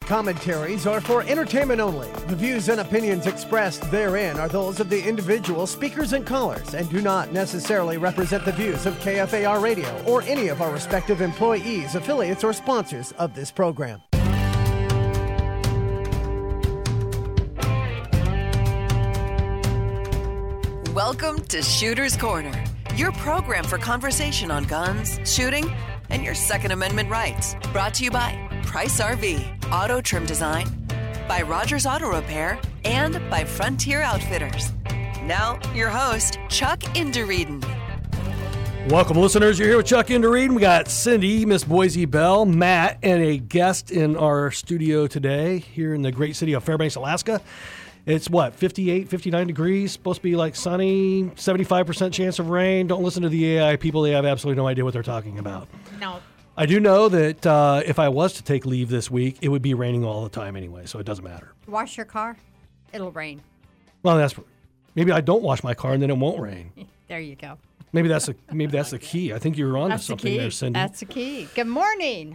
commentaries are for entertainment only. The views and opinions expressed therein are those of the individual speakers and callers and do not necessarily represent the views of KFAR Radio or any of our respective employees, affiliates, or sponsors of this program. Welcome to Shooter's Corner, your program for conversation on guns, shooting, and your Second Amendment rights. Brought to you by Price RV, Auto Trim Design, by Rogers Auto Repair, and by Frontier Outfitters. Now, your host, Chuck Indereden. Welcome, listeners. You're here with Chuck Indereden. We got Cindy, Miss Boise Bell, Matt, and a guest in our studio today here in the great city of Fairbanks, Alaska. It's 58, 59 degrees, supposed to be like sunny, 75% chance of rain. Don't listen to the AI people. They have absolutely no idea what they're talking about. No. I do know that if I was to take leave this week, it would be raining all the time anyway, so it doesn't matter. Wash your car, it'll rain. Well, maybe I don't wash my car and then it won't rain. There you go. Maybe that's the key. I think you're on to something there, Cindy. That's the key. Good morning.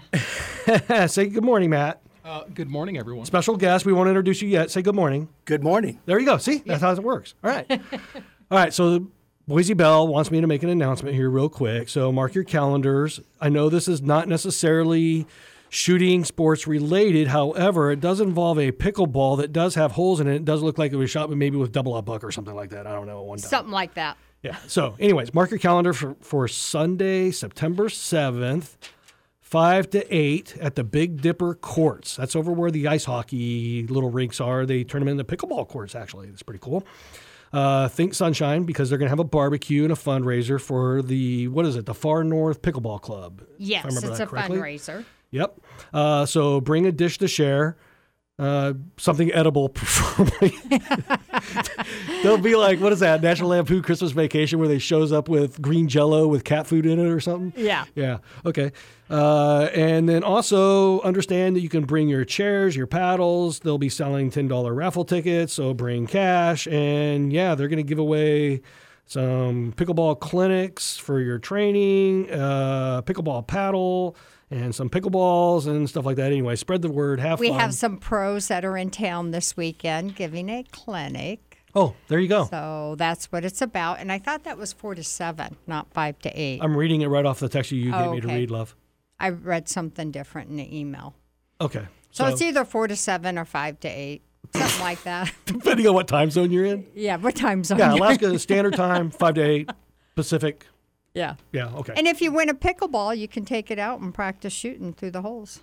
Say good morning, Matt. Good morning, everyone. Special guest. We won't introduce you yet. Say good morning. Good morning. There you go. See? That's how it works. All right. All right. So Boise Bell wants me to make an announcement here real quick. So mark your calendars. I know this is not necessarily shooting sports related. However, it does involve a pickleball that does have holes in it. It does look like it was shot, but maybe with double up buck or something like that. I don't know. One time. Something like that. Yeah. So anyways, mark your calendar for Sunday, September 7th. 5 to 8 at the Big Dipper Courts. That's over where the ice hockey little rinks are. They turn them into pickleball courts, actually. It's pretty cool. Think Sunshine, because they're going to have a barbecue and a fundraiser for the Far North Pickleball Club. Yes, it's a fundraiser. Yep. So bring a dish to share. Something edible, preferably. They'll be like, what is that, National Lampoon Christmas Vacation, where they shows up with green Jell-O with cat food in it or something? Yeah. Yeah. Okay. And then also understand that you can bring your chairs, your paddles. They'll be selling $10 raffle tickets, so bring cash. And yeah, they're going to give away some pickleball clinics for your training, pickleball paddle, and some pickleballs and stuff like that. Anyway, spread the word. Have fun. We have some pros that are in town this weekend giving a clinic. Oh, there you go. So that's what it's about. And I thought that was 4 to 7, not 5 to 8. I'm reading it right off the text you gave me to read, love. I read something different in the email. Okay. So it's either 4 to 7 or 5 to 8, something like that. Depending on what time zone you're in? Yeah, what time zone? Yeah, Alaska Standard Time, 5 to 8, Pacific. Yeah. Yeah, okay. And if you win a pickleball, you can take it out and practice shooting through the holes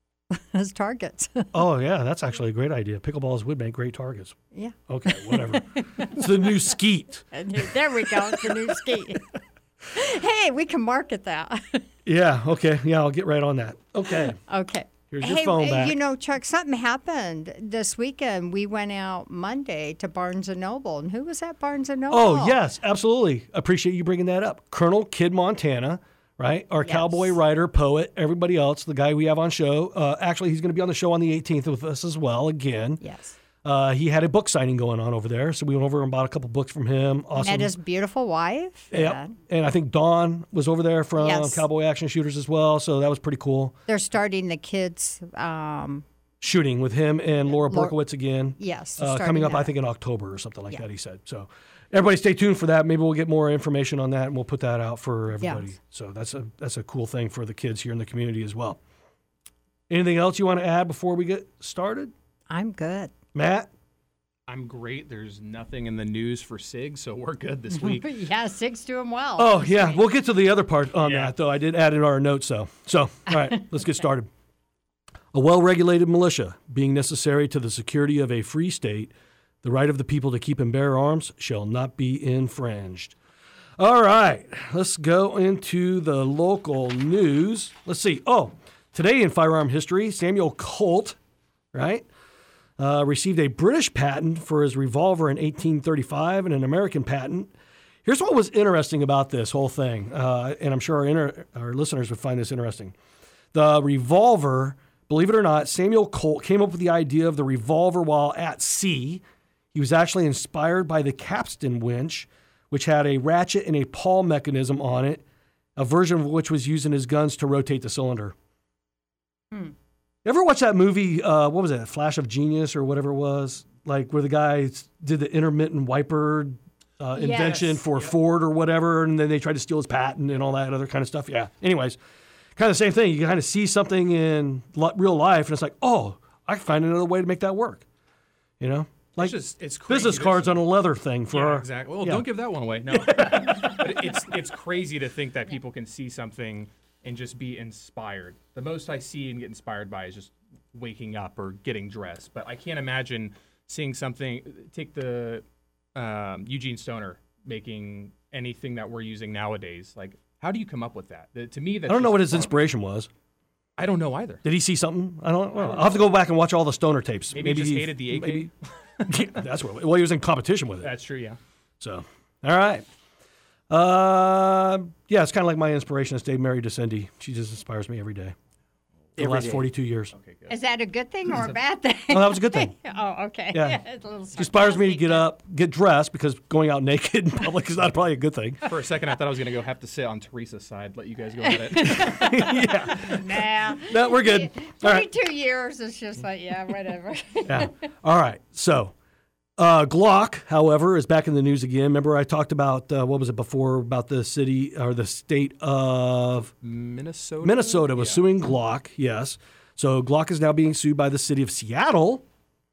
as targets. Oh, yeah, that's actually a great idea. Pickleballs would make great targets. Yeah. Okay, whatever. It's the new skeet. There we go. It's the new skeet. Hey, we can market that. Yeah, okay. Yeah, I'll get right on that. Okay. Okay. Here's your phone back. You know, Chuck, something happened this weekend. We went out Monday to Barnes & Noble. And who was at Barnes & Noble? Oh, yes, absolutely. Appreciate you bringing that up. Colonel Kid Montana, right? Our cowboy writer, poet, everybody else, the guy we have on show. Actually, he's going to be on the show on the 18th with us as well, again. Yes. He had a book signing going on over there, so we went over and bought a couple books from him. Awesome. Met his beautiful wife. Yeah, and I think Dawn was over there from Cowboy Action Shooters as well, so that was pretty cool. They're starting the kids' shooting with him and Laura Berkowitz again. Yes, coming up, I think in October or something like that. He said so. Everybody, stay tuned for that. Maybe we'll get more information on that, and we'll put that out for everybody. Yes. So that's a cool thing for the kids here in the community as well. Anything else you want to add before we get started? I'm good. Matt? I'm great. There's nothing in the news for SIG, so we're good this week. Yeah, SIG's doing well. Oh, yeah. We'll get to the other part on that, though. I did add in our notes, So, all right, let's get started. A well-regulated militia, being necessary to the security of a free state, the right of the people to keep and bear arms shall not be infringed. All right, let's go into the local news. Let's see. Oh, today in firearm history, Samuel Colt, right? Received a British patent for his revolver in 1835 and an American patent. Here's what was interesting about this whole thing, and I'm sure our listeners would find this interesting. The revolver, believe it or not, Samuel Colt came up with the idea of the revolver while at sea. He was actually inspired by the capstan winch, which had a ratchet and a pawl mechanism on it, a version of which was used in his guns to rotate the cylinder. Ever watch that movie, what was it, Flash of Genius or whatever it was? Like where the guy did the intermittent wiper invention for Ford or whatever, and then they tried to steal his patent and all that other kind of stuff. Yeah. Anyways, kind of the same thing. You kind of see something in real life, and it's like, oh, I can find another way to make that work. You know? Like it's crazy. Business cards on a leather thing for our... Exactly. Well, don't give that one away. No. But it's crazy to think that people can see something and just be inspired. The most I see and get inspired by is just waking up or getting dressed. But I can't imagine seeing something. Take the Eugene Stoner making anything that we're using nowadays. Like, how do you come up with that? To me, that's I don't know what his inspiration was. I don't know either. Did he see something? I don't know. I'll have to go back and watch all the Stoner tapes. Maybe he just hated the AK. Maybe, that's what. Well, he was in competition with it. That's true. Yeah. So, all right. Yeah, it's kind of like my inspiration is Dave Mary DeCindy. She just inspires me every day. For the last 42 years. Okay, good. Is that a good thing or a bad thing? Oh, that was a good thing. Oh, okay. Yeah. It's a little She inspires me to sarcastic. get up, get dressed, because going out naked in public is not probably a good thing. For a second, I thought I was going to have to sit on Teresa's side, let you guys go at it. Yeah. Nah. No, we're good. All right. 22 years, it's just like, yeah, whatever. Yeah. All right. So, Glock, however, is back in the news again. Remember I talked about, what was it before, about the city or the state of Minnesota? Minnesota was suing Glock, yes. So Glock is now being sued by the city of Seattle.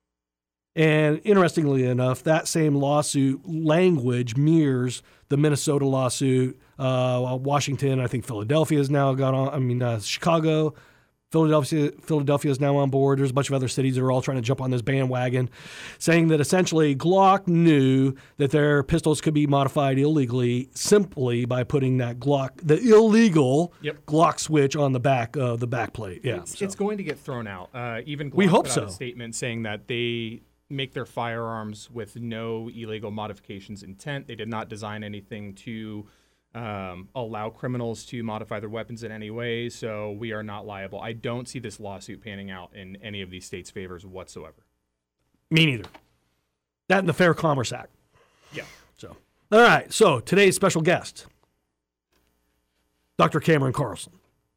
And interestingly enough, that same lawsuit language mirrors the Minnesota lawsuit. Washington, I think Philadelphia has now got on. Chicago, Philadelphia is now on board. There's a bunch of other cities that are all trying to jump on this bandwagon, saying that essentially Glock knew that their pistols could be modified illegally simply by putting that the illegal Glock switch on the back of the back plate. Yeah, it's going to get thrown out. Even Glock we hope put so. out a statement saying that they make their firearms with no illegal modifications intent. They did not design anything to allow criminals to modify their weapons in any way, so we are not liable. I don't see this lawsuit panning out in any of these states' favors whatsoever. Me neither. That and the Fair Commerce Act. Yeah. So, all right. So today's special guest, Dr. Cameron Carlson.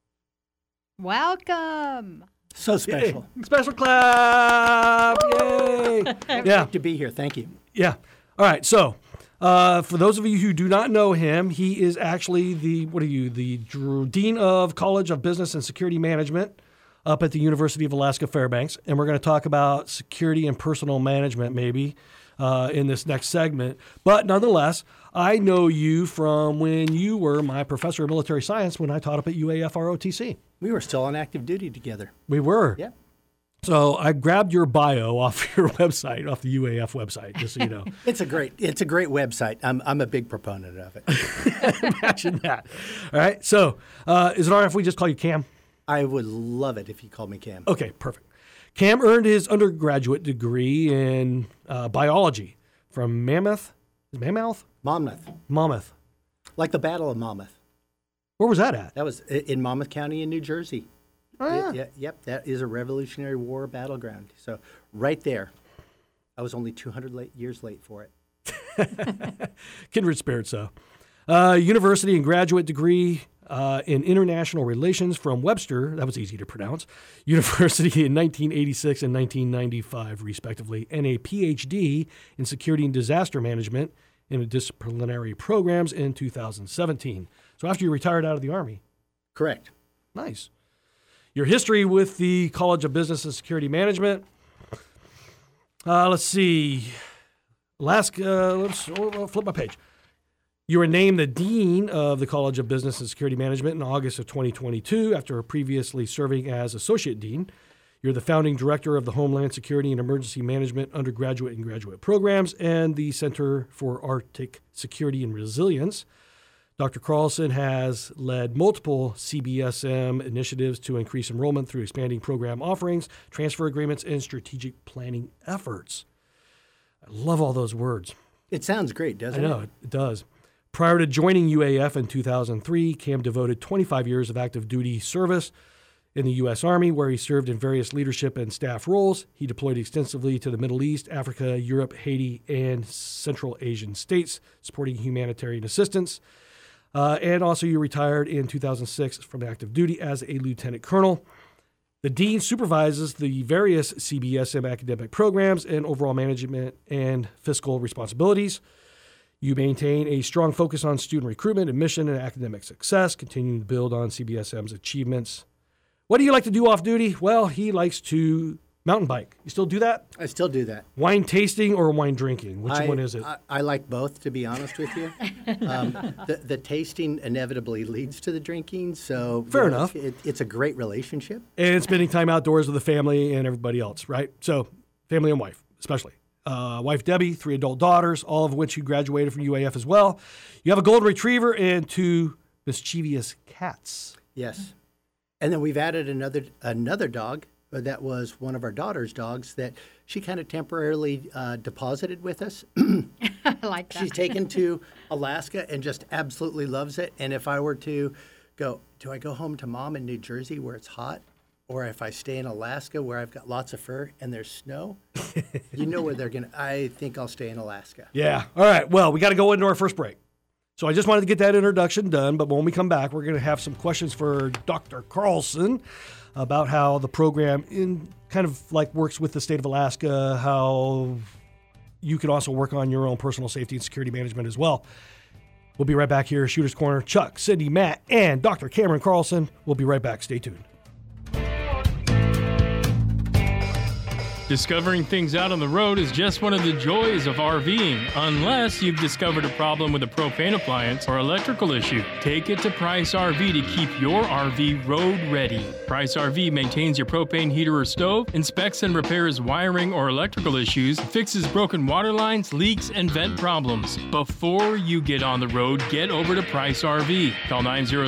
Welcome. So special. Yay. Special clap! Yay! Yeah. Great to be here. Thank you. Yeah. All right. So, for those of you who do not know him, he is actually the Dean of College of Business and Security Management up at the University of Alaska Fairbanks. And we're going to talk about security and personal management maybe in this next segment. But nonetheless, I know you from when you were my professor of military science when I taught up at UAF ROTC. We were still on active duty together. We were. Yeah. So I grabbed your bio off your website, off the UAF website, just so you know. It's a great website. I'm a big proponent of it. Imagine that. All right. So is it all right if we just call you Cam? I would love it if you called me Cam. Okay, perfect. Cam earned his undergraduate degree in biology from Monmouth. Like the Battle of Monmouth. Where was that at? That was in Monmouth County in New Jersey. Oh, yeah. Yep, that is a Revolutionary War battleground. So right there, I was only 200 years late for it. Kindred spirits, though. University and graduate degree in international relations from Webster. That was easy to pronounce. University in 1986 and 1995, respectively, and a PhD in security and disaster management in disciplinary programs in 2017. So after you retired out of the Army. Correct. Nice. Your history with the College of Business and Security Management. Let's see. Let's flip my page. You were named the Dean of the College of Business and Security Management in August of 2022 after previously serving as Associate Dean. You're the founding director of the Homeland Security and Emergency Management undergraduate and graduate programs and the Center for Arctic Security and Resilience. Dr. Carlson has led multiple CBSM initiatives to increase enrollment through expanding program offerings, transfer agreements, and strategic planning efforts. I love all those words. It sounds great, doesn't it? I know, it does. Prior to joining UAF in 2003, Cam devoted 25 years of active duty service in the U.S. Army, where he served in various leadership and staff roles. He deployed extensively to the Middle East, Africa, Europe, Haiti, and Central Asian states, supporting humanitarian assistance. And also you retired in 2006 from active duty as a lieutenant colonel. The dean supervises the various CBSM academic programs and overall management and fiscal responsibilities. You maintain a strong focus on student recruitment, admission, and academic success, continuing to build on CBSM's achievements. What do you like to do off duty? Well, he likes to mountain bike. You still do that? I still do that. Wine tasting or wine drinking? Which one is it? I like both, to be honest with you. The tasting inevitably leads to the drinking, so Fair enough. It's a great relationship. And spending time outdoors with the family and everybody else, right? So family and wife, especially. Wife Debbie, 3 adult daughters, all of which you graduated from UAF as well. You have a golden retriever and 2 mischievous cats. Yes. And then we've added another dog that was one of our daughter's dogs that she kind of temporarily deposited with us. I like that. She's taken to Alaska and just absolutely loves it. And if I were to go, do I go home to mom in New Jersey where it's hot? Or if I stay in Alaska where I've got lots of fur and there's snow, you know where they're going to, I think I'll stay in Alaska. Yeah. All right. Well, we got to go into our first break. So I just wanted to get that introduction done. But when we come back, we're going to have some questions for Dr. Carlson about how the program works with the state of Alaska, how you can also work on your own personal safety and security management as well. We'll be right back here, Shooter's Corner. Chuck, Cindy, Matt, and Dr. Cameron Carlson. We'll be right back. Stay tuned. Discovering things out on the road is just one of the joys of RVing, unless you've discovered a problem with a propane appliance or electrical issue. Take it to Price RV to keep your RV road ready. Price RV maintains your propane heater or stove, inspects and repairs wiring or electrical issues, fixes broken water lines, leaks, and vent problems. Before you get on the road, get over to Price RV. Call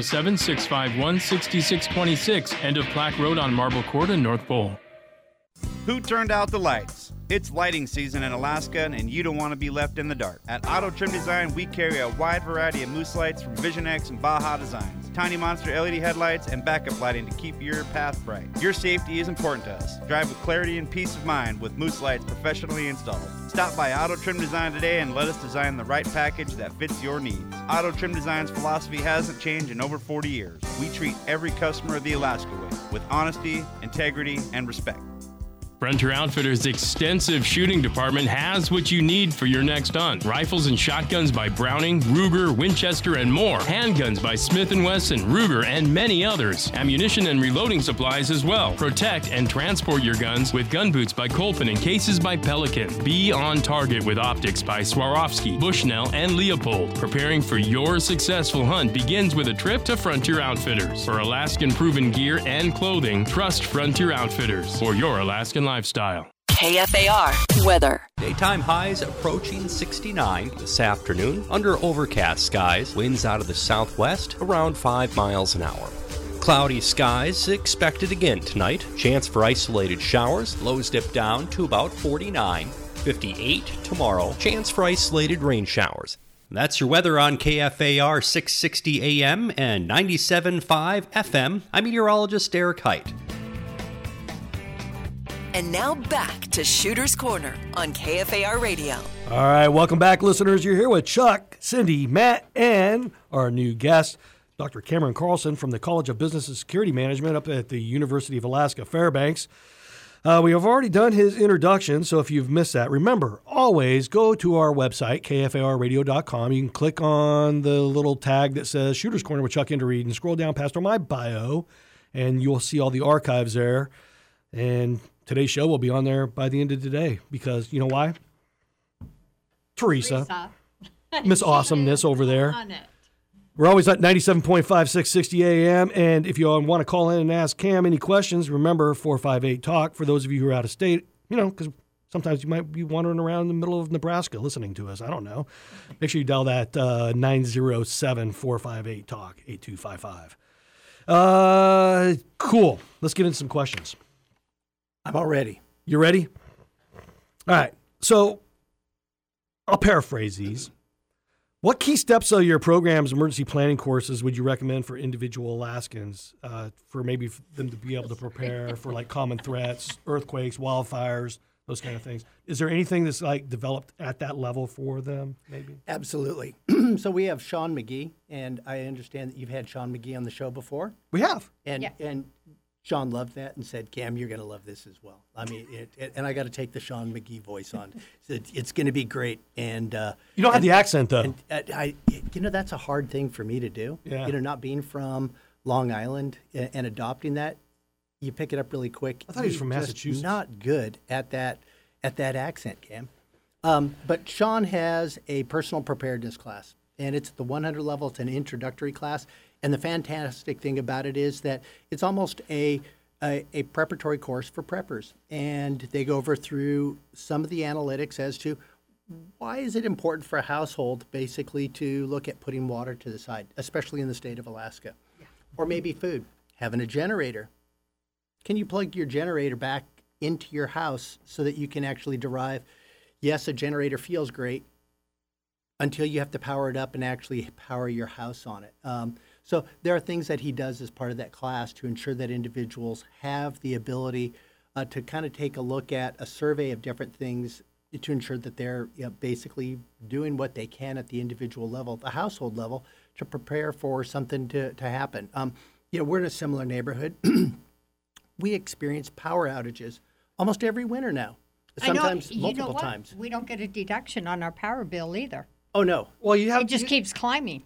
907-651-6626, end of Plaque Road on Marble Court in North Pole. Who turned out the lights? It's lighting season in Alaska, and you don't want to be left in the dark. At Auto Trim Design, we carry a wide variety of moose lights from Vision X and Baja Designs, tiny monster LED headlights, and backup lighting to keep your path bright. Your safety is important to us. Drive with clarity and peace of mind with moose lights professionally installed. Stop by Auto Trim Design today and let us design the right package that fits your needs. Auto Trim Design's philosophy hasn't changed in over 40 years. We treat every customer the Alaska way, with honesty, integrity, and respect. Frontier Outfitters' extensive shooting department has what you need for your next hunt. Rifles and shotguns by Browning, Ruger, Winchester, and more. Handguns by Smith & Wesson, Ruger, and many others. Ammunition and reloading supplies as well. Protect and transport your guns with gun boots by Kolpin and cases by Pelican. Be on target with optics by Swarovski, Bushnell, and Leopold. Preparing for your successful hunt begins with a trip to Frontier Outfitters. For Alaskan-proven gear and clothing, trust Frontier Outfitters for your Alaskan lifestyle. KFAR weather. Daytime highs approaching 69 this afternoon. Under overcast skies, winds out of the southwest around 5 miles an hour. Cloudy skies expected again tonight. Chance for isolated showers. Lows dip down to about 49. 58 tomorrow. Chance for isolated rain showers. That's your weather on KFAR 660 AM and 97.5 FM. I'm meteorologist Eric Height. And now back to Shooter's Corner on KFAR Radio. All right, welcome back, listeners. You're here with Chuck, Cindy, Matt, and our new guest, Dr. Cameron Carlson from the College of Business and Security Management up at the University of Alaska Fairbanks. We have already done his introduction, so if you've missed that, remember, always go to our website, kfarradio.com. You can click on the little tag that says Shooter's Corner with Chuck Inderreed and scroll down past my bio, and you'll see all the archives there. And today's show will be on there by the end of today because, you know why? Teresa. Miss Awesomeness over there. We're always at 97.5, 660 AM. And if you want to call in and ask Cam any questions, remember 458-TALK for those of you who are out of state, because sometimes you might be wandering around in the middle of Nebraska listening to us. I don't know. Make sure you dial that 907-458-TALK, 8255. Cool. Let's get into some questions. I'm all ready. You ready? All right. So I'll paraphrase these. What key steps of your program's emergency planning courses would you recommend for individual Alaskans for maybe them to be able to prepare for like common threats, earthquakes, wildfires, those kind of things? Is there anything that's like developed at that level for them maybe? Absolutely. So we have Sean McGee, and I understand that you've had Sean McGee on the show before. We have. And Sean loved that and said, Cam, you're going to love this as well. I mean, and I got to take the Sean McGee voice on. It's going to be great. And you don't have the accent, though. And that's a hard thing for me to do. Yeah. Not being from Long Island and adopting that, you pick it up really quick. I thought he was from You're Massachusetts. just not good at that accent, Cam. But Sean has a personal preparedness class, and it's the 100 level. It's an introductory class. And the fantastic thing about it is that it's almost a preparatory course for preppers. And they go over through some of the analytics as to why is it important for a household basically to look at putting water to the side, especially in the state of Alaska. Yeah. Or maybe food, having a generator. Can you plug your generator back into your house so that you can actually derive, yes, a generator feels great until you have to power it up and actually power your house on it. So there are things that he does as part of that class to ensure that individuals have the ability to kind of take a look at a survey of different things to ensure that they're basically doing what they can at the individual level, the household level, to prepare for something to happen. We're in a similar neighborhood. We experience power outages almost every winter now, sometimes multiple times. We don't get a deduction on our power bill either. Oh, no. Well, it just keeps climbing.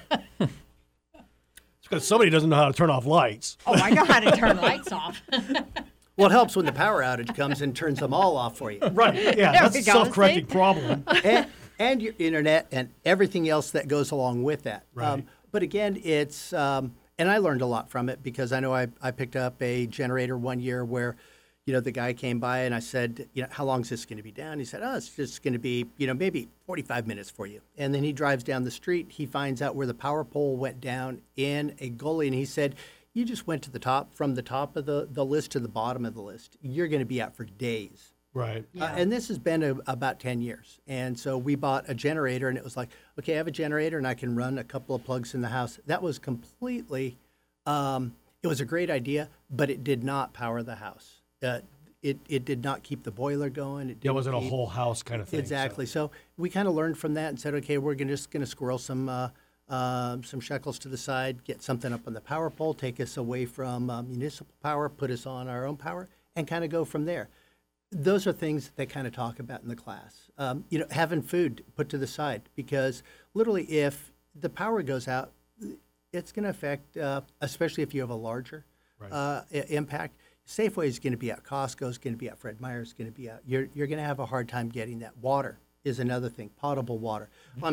Because somebody doesn't know how to turn off lights. Oh, I know how to turn lights off. Well, it helps when the power outage comes and turns them all off for you. Right, yeah, that's a self-correcting problem. And your internet and everything else that goes along with that. Right. But again, it's, and I learned a lot from it because I know I picked up a generator one year where, the guy came by and I said, how long is this going to be down? He said, it's just going to be, maybe 45 minutes for you. And then he drives down the street. He finds out where the power pole went down in a gully. And he said, you just went to the top, from the top of the list to the bottom of the list. You're going to be out for days. Right. Yeah. And this has been about 10 years. And so we bought a generator, and it was like, okay, I have a generator, and I can run a couple of plugs in the house. That was completely, it was a great idea, but it did not power the house. It did not keep the boiler going. It wasn't a whole house kind of thing. Exactly. So we kind of learned from that and said, okay, we're just going to squirrel some shekels to the side, get something up on the power pole, take us away from municipal power, put us on our own power, and kind of go from there. Those are things that they kind of talk about in the class. Having food put to the side, because literally if the power goes out, it's going to affect, especially if you have a larger impact. Safeway is going to be out. Costco is going to be out. Fred Meyer is going to be out. You're going to have a hard time getting that. Water is another thing. Potable water.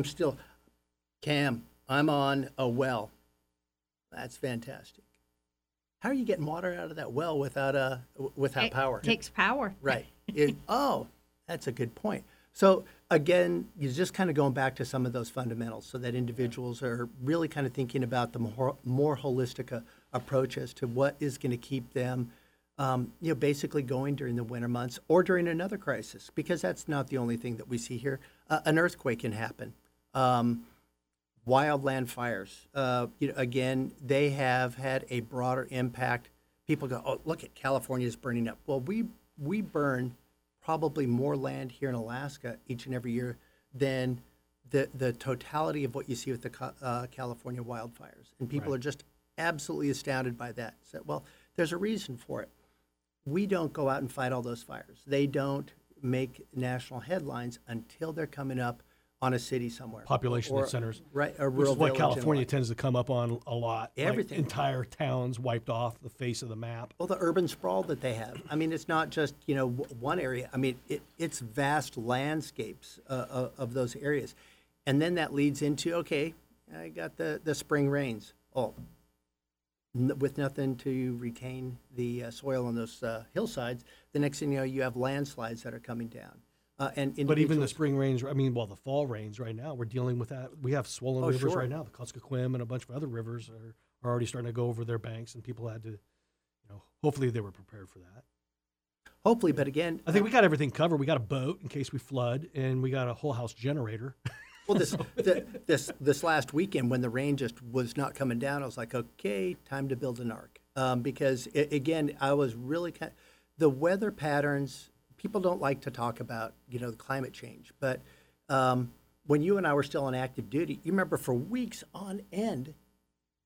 Cam, I'm on a well. That's fantastic. How are you getting water out of that well without power? It takes power. Right. That's a good point. So again, you're just kind of going back to some of those fundamentals so that individuals are really kind of thinking about the more holistic approach as to what is going to keep them basically going during the winter months or during another crisis, because that's not the only thing that we see here. An earthquake can happen. Wildland fires. Again, they have had a broader impact. People go, oh, look at California is burning up. Well, we burn probably more land here in Alaska each and every year than the totality of what you see with the California wildfires. And people are just absolutely astounded by that. So, well, there's a reason for it. We don't go out and fight all those fires. They don't make national headlines until they're coming up on a city somewhere. Population centers. Right, a which rural is what village California tends to come up on a lot. Everything. Like entire towns wiped off the face of the map. Well, the urban sprawl that they have. I mean, it's not just, one area. I mean, it's vast landscapes of those areas. And then that leads into, okay, I got the spring rains. Oh, with nothing to retain the soil on those hillsides, the next thing you know, you have landslides that are coming down. But even the spring rains, the fall rains right now, we're dealing with that. We have swollen rivers right now. The Kuskokwim and a bunch of other rivers are already starting to go over their banks, and people had to, hopefully they were prepared for that. Hopefully, but again, I think we got everything covered. We got a boat in case we flood, and we got a whole house generator. Well, this last weekend when the rain just was not coming down, I was like, okay, time to build an ark. Because again, I was really the weather patterns. People don't like to talk about, the climate change. But when you and I were still on active duty, you remember for weeks on end,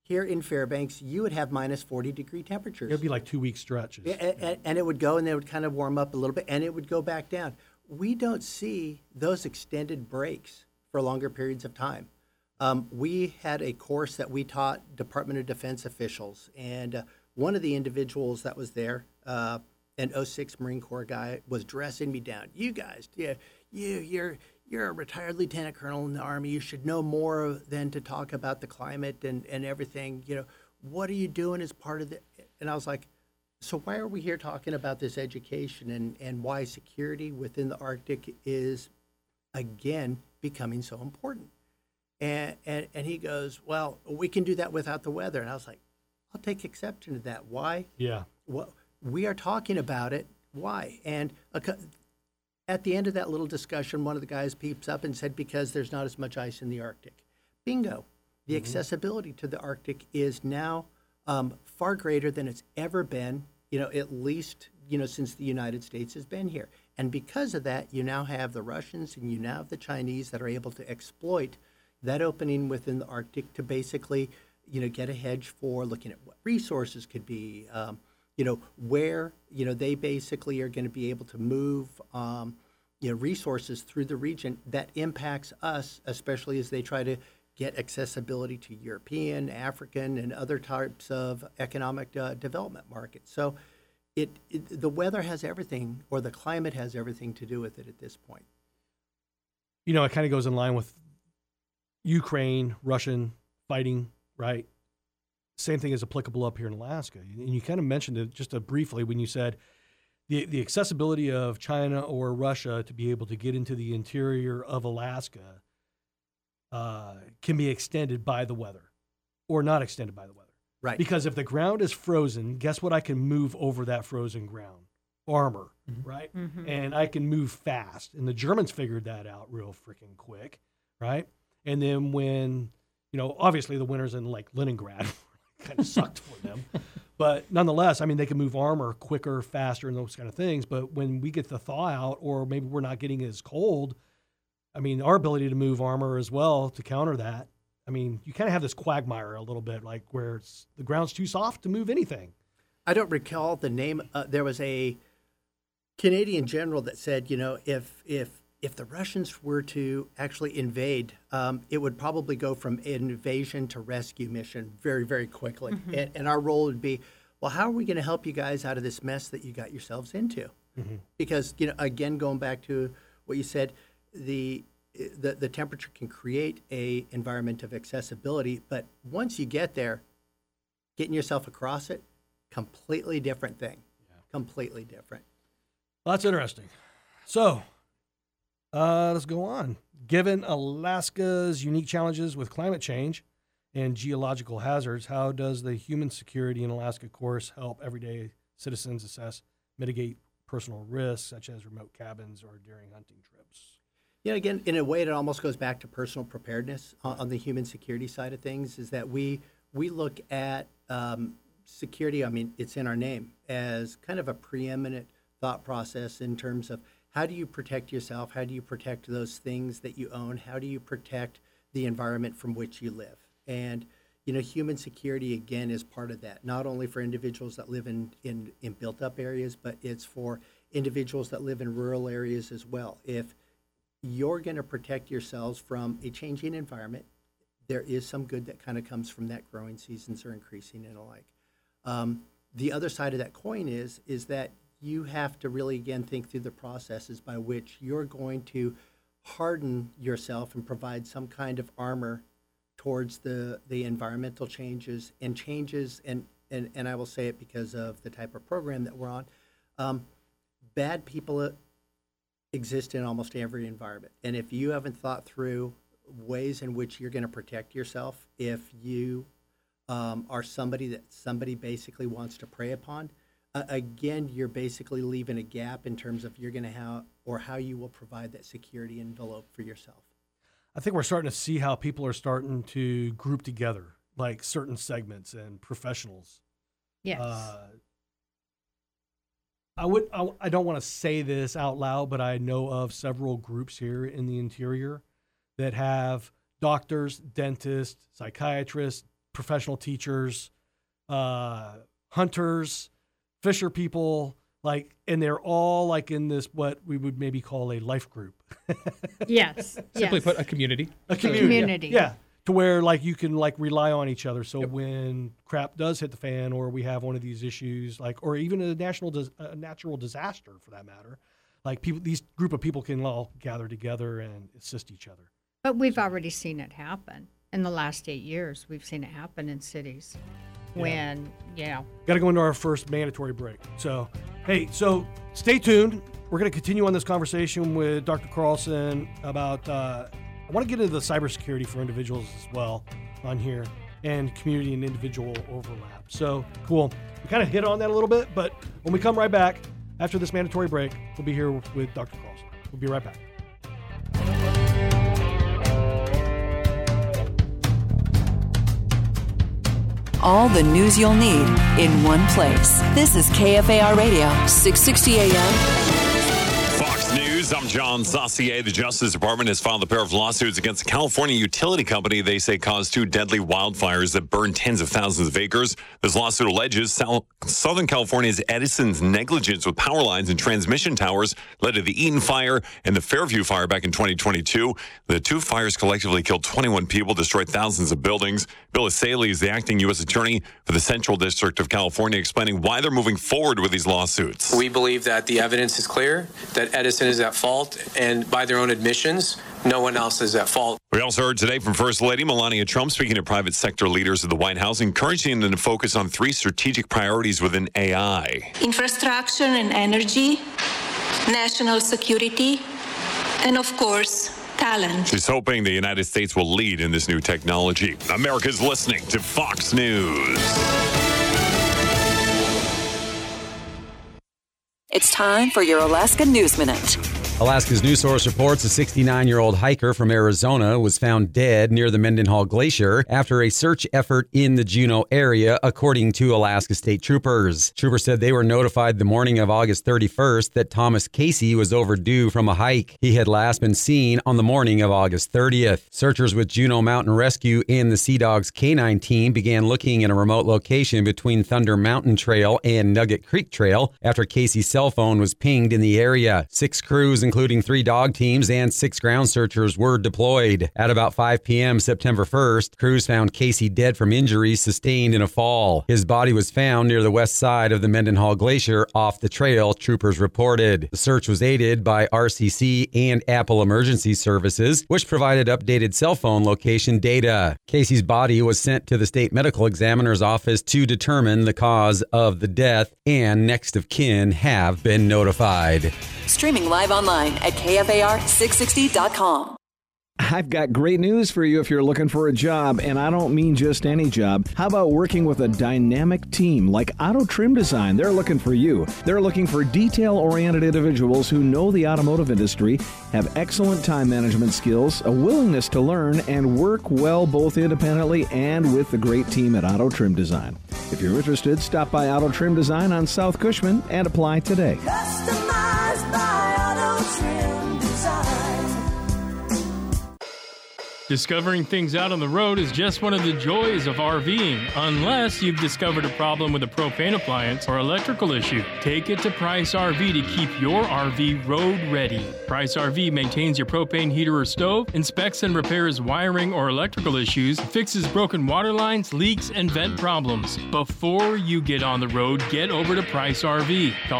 here in Fairbanks, you would have minus 40-degree temperatures. It'd be like 2-week stretches. And it would go, and it would kind of warm up a little bit, and it would go back down. We don't see those extended breaks for longer periods of time. We had a course that we taught Department of Defense officials, and one of the individuals that was there, an 06 Marine Corps guy, was dressing me down. You guys, you're a retired lieutenant colonel in the Army. You should know more than to talk about the climate and everything. What are you doing as part of the? And I was like, so why are we here talking about this education and why security within the Arctic is, again, becoming so important? And he goes, well, we can do that without the weather. And I was like, I'll take exception to that. Why? Yeah. Well, we are talking about it. Why? And at the end of that little discussion, one of the guys peeps up and said, because there's not as much ice in the Arctic. Bingo. The accessibility to the Arctic is now far greater than it's ever been, at least, since the United States has been here. And because of that, you now have the Russians and you now have the Chinese that are able to exploit that opening within the Arctic to basically, get a hedge for looking at what resources could be, where, they basically are going to be able to move, resources through the region that impacts us, especially as they try to get accessibility to European, African, and other types of economic development markets. So the weather has everything, or the climate has everything to do with it at this point. It kind of goes in line with Ukraine, Russian fighting, right? Same thing is applicable up here in Alaska. And you kind of mentioned it just briefly when you said the accessibility of China or Russia to be able to get into the interior of Alaska can be extended by the weather or not extended by the weather. Right. Because if the ground is frozen, guess what I can move over that frozen ground? Armor, right? Mm-hmm. And I can move fast. And the Germans figured that out real freaking quick, right? And then when, obviously the winters in like Leningrad kind of sucked for them. But nonetheless, they can move armor quicker, faster, and those kind of things. But when we get the thaw out, or maybe we're not getting as cold, our ability to move armor as well to counter that, you kind of have this quagmire a little bit, like where the ground's too soft to move anything. I don't recall the name. There was a Canadian general that said, if the Russians were to actually invade, it would probably go from invasion to rescue mission very, very quickly. Mm-hmm. And our role would be, well, how are we going to help you guys out of this mess that you got yourselves into? Mm-hmm. Because, again, going back to what you said, the temperature can create a environment of accessibility, but once you get there, getting yourself across it, completely different thing. Yeah. Completely different. Well, that's interesting. So let's go on. Given Alaska's unique challenges with climate change and geological hazards, how does the Human Security in Alaska course help everyday citizens assess, mitigate personal risks, such as remote cabins or during hunting trips? Again, in a way, it almost goes back to personal preparedness on the human security side of things, is that we look at security, it's in our name, as kind of a preeminent thought process in terms of how do you protect yourself? How do you protect those things that you own? How do you protect the environment from which you live? And, human security, again, is part of that, not only for individuals that live in built-up areas, but it's for individuals that live in rural areas as well. If you're going to protect yourselves from a changing environment, there is some good that kind of comes from that. Growing seasons are increasing and alike. The other side of that coin is that you have to really, again, think through the processes by which you're going to harden yourself and provide some kind of armor towards the environmental changes, and I will say it because of the type of program that we're on. Bad people exist in almost every environment. And if you haven't thought through ways in which you're going to protect yourself, if you are somebody that somebody basically wants to prey upon, again, you're basically leaving a gap in terms of you're going to have, or how you will provide that security envelope for yourself. I think we're starting to see how people are starting to group together, like certain segments and professionals. Yes. I don't want to say this out loud, but I know of several groups here in the interior that have doctors, dentists, psychiatrists, professional teachers, hunters, fisher people, and they're all like in this what we would maybe call a life group. Yes. Simply put, a community. A community. Yeah. To where you can rely on each other. So when crap does hit the fan, or we have one of these issues, or even a natural disaster for that matter, these group of people can all gather together and assist each other. But we've already seen it happen in the last 8 years. We've seen it happen in cities. Got to go into our first mandatory break. So, so stay tuned. We're going to continue on this conversation with Dr. Carlson about. I want to get into the cybersecurity for individuals as well on here, and community and individual overlap. So cool. We kind of hit on that a little bit, but when we come right back after this mandatory break, we'll be here with Dr. Carlson. We'll be right back. All the news you'll need in one place. This is KFAR Radio, 660 AM. I'm John Saucier. The Justice Department has filed a pair of lawsuits against a California utility company they say caused 2 deadly wildfires that burned tens of thousands of acres. This lawsuit alleges Southern California's Edison's negligence with power lines and transmission towers led to the Eaton Fire and the Fairview Fire back in 2022. The 2 fires collectively killed 21 people, destroyed thousands of buildings. Bill Asaley is the acting U.S. Attorney for the Central District of California, explaining why they're moving forward with these lawsuits. We believe that the evidence is clear, that Edison is at fault, and by their own admissions, no one else is at fault. We also heard today from First Lady Melania Trump speaking to private sector leaders at the White House, encouraging them to focus on 3 strategic priorities within AI. Infrastructure and energy, national security, and of course, talent. She's hoping the United States will lead in this new technology. America's listening to Fox News. It's time for your Alaska News Minute. Alaska's News Source reports a 69-year-old hiker from Arizona was found dead near the Mendenhall Glacier after a search effort in the Juneau area, according to Alaska State Troopers. Troopers said they were notified the morning of August 31st that Thomas Casey was overdue from a hike. He had last been seen on the morning of August 30th. Searchers with Juneau Mountain Rescue and the Sea Dogs Canine Team began looking in a remote location between Thunder Mountain Trail and Nugget Creek Trail after Casey's cell phone was pinged in the area. 6 crews, including 3 dog teams and 6 ground searchers, were deployed. At about 5 p.m. September 1st, crews found Casey dead from injuries sustained in a fall. His body was found near the west side of the Mendenhall Glacier off the trail, troopers reported. The search was aided by RCC and Apple Emergency Services, which provided updated cell phone location data. Casey's body was sent to the state medical examiner's office to determine the cause of the death, and next of kin have been notified. Streaming live online at KFAR660.com. I've got great news for you if you're looking for a job, and I don't mean just any job. How about working with a dynamic team like Auto Trim Design? They're looking for you. They're looking for detail-oriented individuals who know the automotive industry, have excellent time management skills, a willingness to learn, and work well both independently and with the great team at Auto Trim Design. If you're interested, stop by Auto Trim Design on South Cushman and apply today. Customized by Auto Trim Design. Discovering things out on the road is just one of the joys of RVing, unless you've discovered a problem with a propane appliance or electrical issue. Take it to Price RV to keep your RV road ready. Price RV maintains your propane heater or stove, inspects and repairs wiring or electrical issues, fixes broken water lines, leaks, and vent problems. Before you get on the road, get over to Price RV. Call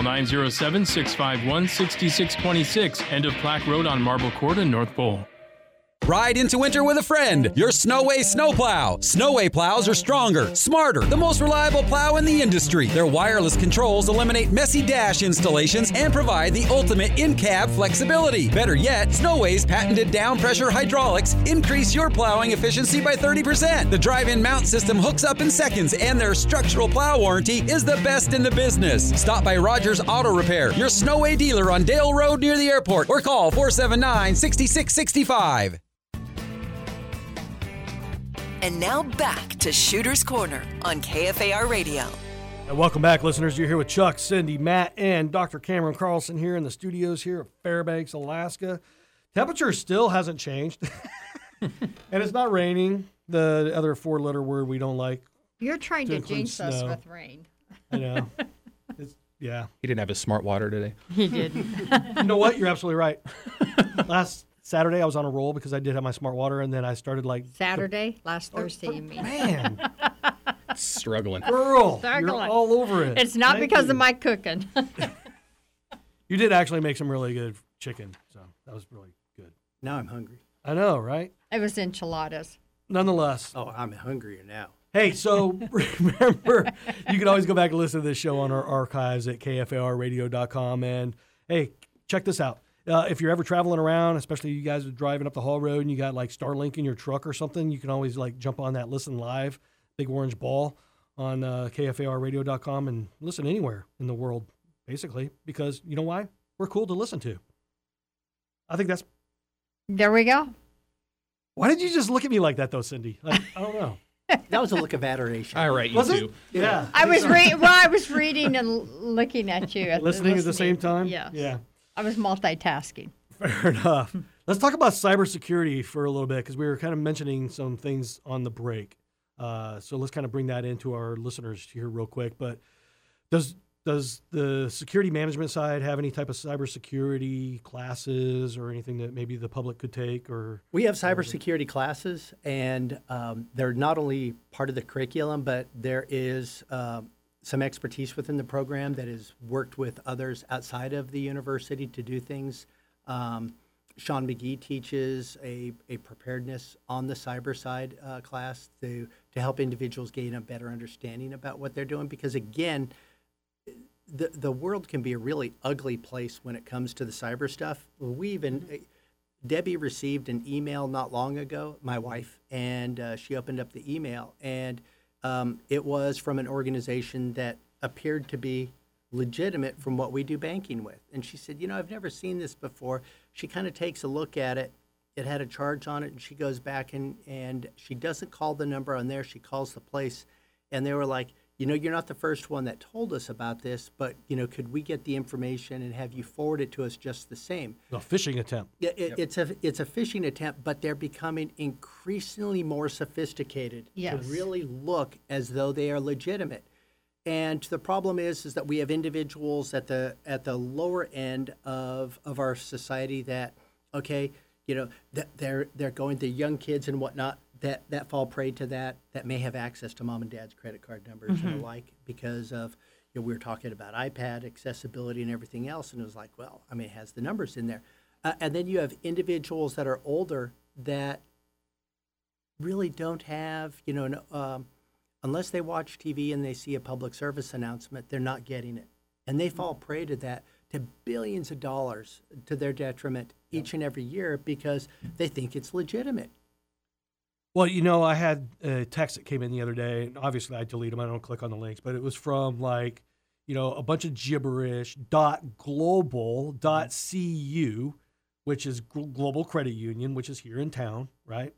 907-651-6626, end of Plaque Road on Marble Court in North Pole. Ride into winter with a friend. Your Snowway snowplow. Snowway plows are stronger, smarter, the most reliable plow in the industry. Their wireless controls eliminate messy dash installations and provide the ultimate in-cab flexibility. Better yet, Snowway's patented down-pressure hydraulics increase your plowing efficiency by 30%. The drive-in mount system hooks up in seconds, and their structural plow warranty is the best in the business. Stop by Rogers Auto Repair, your Snowway dealer on Dale Road near the airport, or call 479-6665. And now back to Shooter's Corner on KFAR Radio. And welcome back, listeners. You're here with Chuck, Cindy, Matt, and Dr. Cameron Carlson here in the studios here at Fairbanks, Alaska. Temperature still hasn't changed. And it's not raining. the other 4-letter word we don't like. You're trying to include jinx us snow. with rain. I know. Yeah. He didn't have his smart water today. He didn't. You know what? You're absolutely right. Last Saturday, I was on a roll because I did have my smart water, and then I started like Saturday, last Thursday, you mean? Man, Struggling. girl, Struggling. you're all over it. It's not Thank because you. of my cooking. You did actually make some really good chicken, so that was really good. Now I'm hungry. I know, right? It was enchiladas. Nonetheless. Oh, I'm hungrier now. Hey, so remember, you can always go back and listen to this show on our archives at kfarradio.com. And hey, check this out. If you're ever traveling around, especially you guys are driving up the Hall Road and you got like Starlink in your truck or something, you can always like jump on that Listen Live, big orange ball on kfarradio.com and listen anywhere in the world, basically, because you know why? We're cool to listen to. I think that's. There we go. Why did you just look at me like that, though, Cindy? Like, I don't know. That was a look of adoration. All right, you Was two. it? Yeah. I was reading and looking at you. Listening at the same time? Yes. Yeah. I was multitasking. Fair enough. Let's talk about cybersecurity for a little bit because we were kind of mentioning some things on the break. So let's kind of bring that into our listeners here real quick. But does the security management side have any type of cybersecurity classes or anything that maybe the public could take? Or we have cybersecurity classes, and they're not only part of the curriculum, but there is some expertise within the program that has worked with others outside of the university to do things. Sean McGee teaches a preparedness on the cyber side class to help individuals gain a better understanding about what they're doing. Because again, the world can be a really ugly place when it comes to the cyber stuff. Debbie received an email not long ago, my wife, and she opened up the email, and it was from an organization that appeared to be legitimate from what we do banking with. And she said, I've never seen this before. She kind of takes a look at it. It had a charge on it, and she goes back and she doesn't call the number on there. She calls the place, and they were like, you're not the first one that told us about this, but, could we get the information and have you forward it to us just the same? A phishing attempt. Yeah, it's a phishing attempt, but they're becoming increasingly more sophisticated to really look as though they are legitimate. And the problem is that we have individuals at the lower end of our society that, they're going to young kids and whatnot that fall prey to that may have access to mom and dad's credit card numbers and the like because of, we were talking about iPad accessibility and everything else, and it was like, well, it has the numbers in there. And then you have individuals that are older that really don't have, unless they watch TV and they see a public service announcement, they're not getting it. And they fall prey to that, to billions of dollars to their detriment each and every year because they think it's legitimate. Well, I had a text that came in the other day, and obviously I delete them. I don't click on the links, but it was from a bunch of gibberish, .global.cu, which is Global Credit Union, which is here in town, right?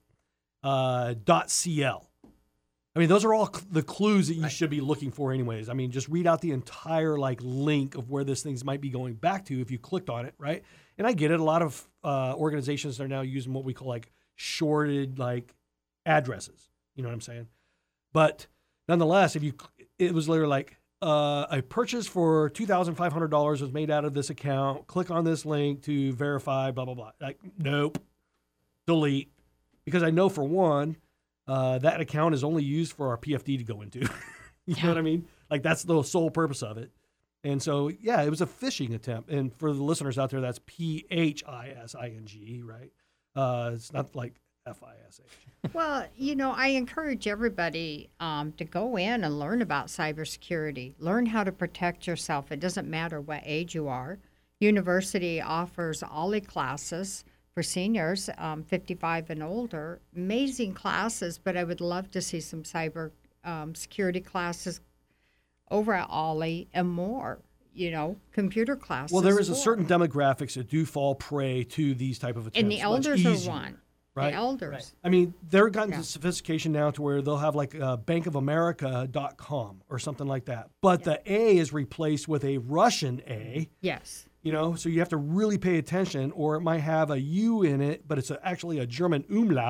.cl. Those are all the clues that you should be looking for anyways. Just read out the entire link of where this things might be going back to if you clicked on it, right? And I get it. A lot of organizations are now using what we call shorted addresses. You know what I'm saying? But nonetheless, it was literally a purchase for $2,500 was made out of this account. Click on this link to verify, blah, blah, blah. Nope. Delete. Because I know for one, that account is only used for our PFD to go into. You know what I mean? That's the sole purpose of it. And so, yeah, it was a phishing attempt. And for the listeners out there, that's PHISING, right? It's not like FISH. Well, I encourage everybody to go in and learn about cybersecurity. Learn how to protect yourself. It doesn't matter what age you are. University offers OLLI classes for seniors, 55 and older. Amazing classes, but I would love to see some cyber security classes over at OLLI and more. Computer classes. Well, there is a certain demographics that do fall prey to these type of attempts. And the elders are one. Right? The elders. Right. They're gotten to sophistication now to where they'll have bankofamerica.com or something like that. But the A is replaced with a Russian A. Yes. So you have to really pay attention, or it might have a U in it, but it's actually a German umlaut.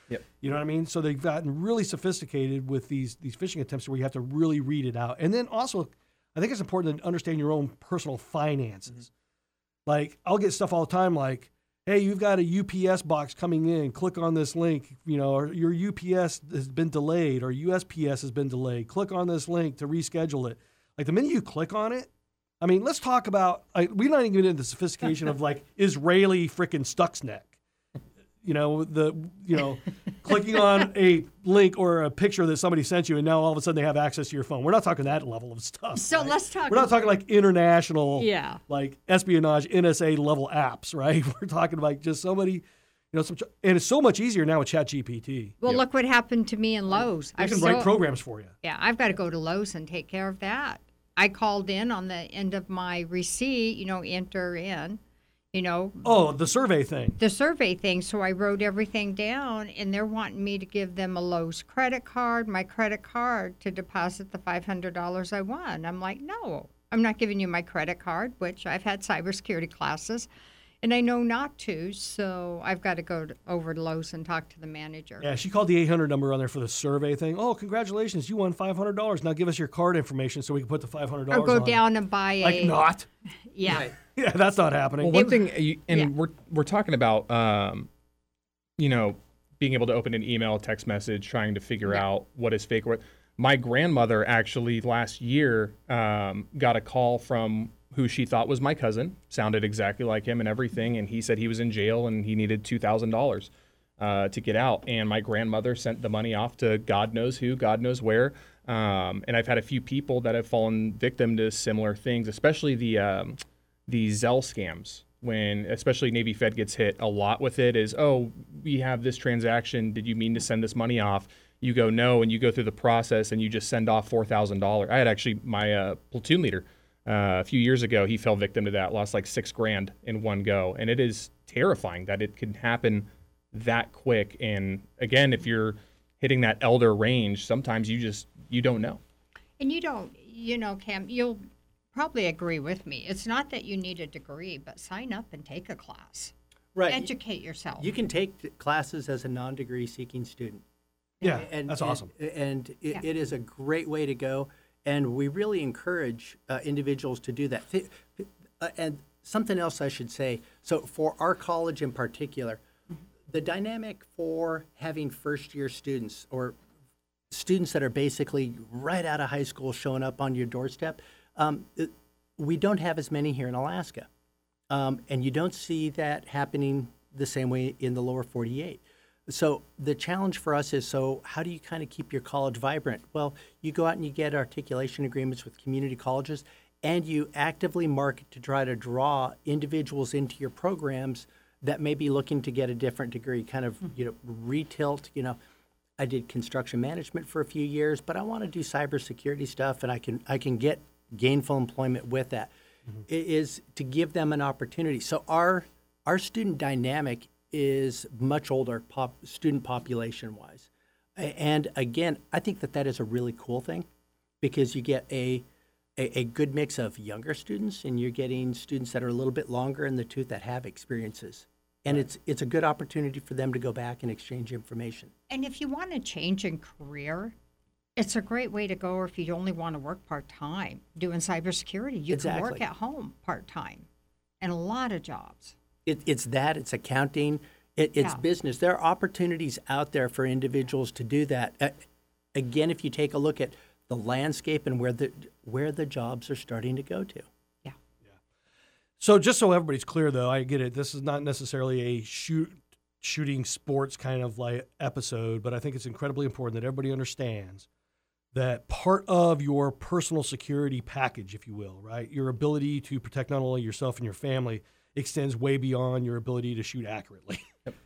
Yep. You know what I mean? So they've gotten really sophisticated with these phishing attempts where you have to really read it out. And then also, I think it's important to understand your own personal finances. Like, I'll get stuff all the time like, hey, you've got a UPS box coming in. Click on this link. You know, or your UPS has been delayed or USPS has been delayed. Click on this link to reschedule it. Like, the minute you click on it, I mean, let's talk about, we're not even getting into the sophistication of, like, Israeli freaking Stuxnet. You know, clicking on a link or a picture that somebody sent you, and now all of a sudden they have access to your phone. We're not talking that level of stuff. So right? let's talk. We're not talking like international, Yeah. like espionage, NSA level apps, right? We're talking like just somebody, and it's so much easier now with ChatGPT. Well, look what happened to me in Lowe's. They can write programs for you. Yeah, I've got to go to Lowe's and take care of that. I called in on the end of my receipt, enter in. Oh, the survey thing. The survey thing. So I wrote everything down, and they're wanting me to give them a Lowe's credit card, my credit card, to deposit the $500 I won. I'm like, no, I'm not giving you my credit card, which I've had cybersecurity classes, and I know not to. So I've got to go over to Lowe's and talk to the manager. Yeah, she called the 800 number on there for the survey thing. Oh, congratulations, you won $500. Now give us your card information so we can put the $500 on. Or go down and buy like not. Yeah. Right. Yeah, that's not happening. Well, one thing, we're talking about, being able to open an email, text message, trying to figure out what is fake. My grandmother actually last year got a call from who she thought was my cousin, sounded exactly like him and everything, and he said he was in jail and he needed $2,000 to get out. And my grandmother sent the money off to God knows who, God knows where. And I've had a few people that have fallen victim to similar things, especially the Zelle scams, when especially Navy Fed gets hit a lot with it is, oh, we have this transaction. Did you mean to send this money off? You go, no, and you go through the process and you just send off $4,000. I had actually my platoon leader a few years ago, he fell victim to that, lost like $6,000 in one go. And it is terrifying that it can happen that quick. And again, if you're hitting that elder range, sometimes you don't know. And you don't, Cam, you'll probably agree with me. It's not that you need a degree, but sign up and take a class. Right. Educate yourself. You can take classes as a non-degree seeking student. Yeah, that's awesome. And it is a great way to go. And we really encourage individuals to do that. And something else I should say, so for our college in particular, the dynamic for having first-year students or students that are basically right out of high school showing up on your doorstep, we don't have as many here in Alaska. And you don't see that happening the same way in the lower 48. So the challenge for us is, so how do you kind of keep your college vibrant? Well, you go out and you get articulation agreements with community colleges, and you actively market to try to draw individuals into your programs that may be looking to get a different degree, kind of, retilt, I did construction management for a few years, but I want to do cybersecurity stuff, and I can get gainful employment with that. It is to give them an opportunity. So our student dynamic is much older student population-wise. And again, I think that is a really cool thing because you get a good mix of younger students and you're getting students that are a little bit longer in the tooth that have experiences. And it's a good opportunity for them to go back and exchange information. And if you want to change in career, it's a great way to go. Or if you only want to work part-time doing cybersecurity, you can work at home part-time and a lot of jobs. It's accounting, it's business. There are opportunities out there for individuals to do that. Again, if you take a look at the landscape and where the jobs are starting to go to. Yeah. So just so everybody's clear, though, I get it. This is not necessarily a shooting sports kind of like episode, but I think it's incredibly important that everybody understands that part of your personal security package, if you will, right, your ability to protect not only yourself and your family extends way beyond your ability to shoot accurately.